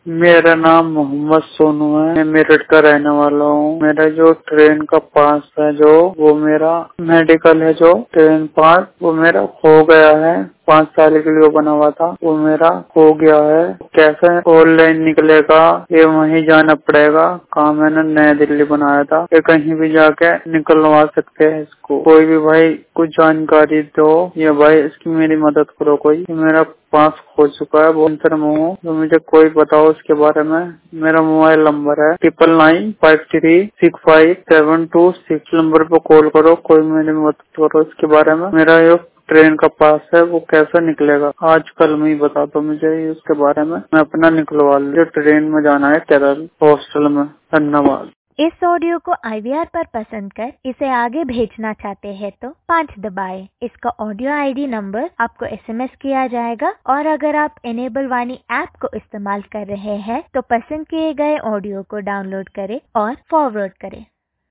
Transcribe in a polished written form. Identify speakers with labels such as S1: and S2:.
S1: मेरा नाम मोहम्मद सोनू है। मैं मेरठ का रहने वाला हूँ। मेरा जो ट्रेन का पास है वो मेरा मेडिकल है, जो ट्रेन पास वो मेरा खो गया है। 5 साल के लिए बना हुआ था, वो मेरा खो गया है। कैसे ऑनलाइन निकलेगा? ये वहीं जाना पड़ेगा। कहाँ मैंने नया दिल्ली बनाया था, ये कहीं भी जाके निकलवा सकते हैं इसको। कोई भी भाई कुछ जानकारी दो, ये भाई इसकी मेरी मदद करो। कोई मेरा पास खो चुका है, बहुत शर्म हूँ, तो मुझे कोई बताओ इसके बारे में। मेरा मोबाइल नंबर है 9995365726। नंबर पे कॉल करो, कोई मेरी मदद करो इसके बारे में। मेरा ये ट्रेन का पास है, वो कैसे निकलेगा? आज कल में ही बता दो मुझे उसके बारे में, मैं अपना निकलवा लूँ। ट्रेन में जाना है केरल हॉस्टल में। धन्यवाद।
S2: इस ऑडियो को IVR पर पसंद कर इसे आगे भेजना चाहते हैं तो 5 दबाएं। इसका ऑडियो ID नंबर आपको SMS किया जाएगा। और अगर आप इनेबल वाणी ऐप को इस्तेमाल कर रहे हैं तो पसंद किए गए ऑडियो को डाउनलोड करें और फॉरवर्ड करें।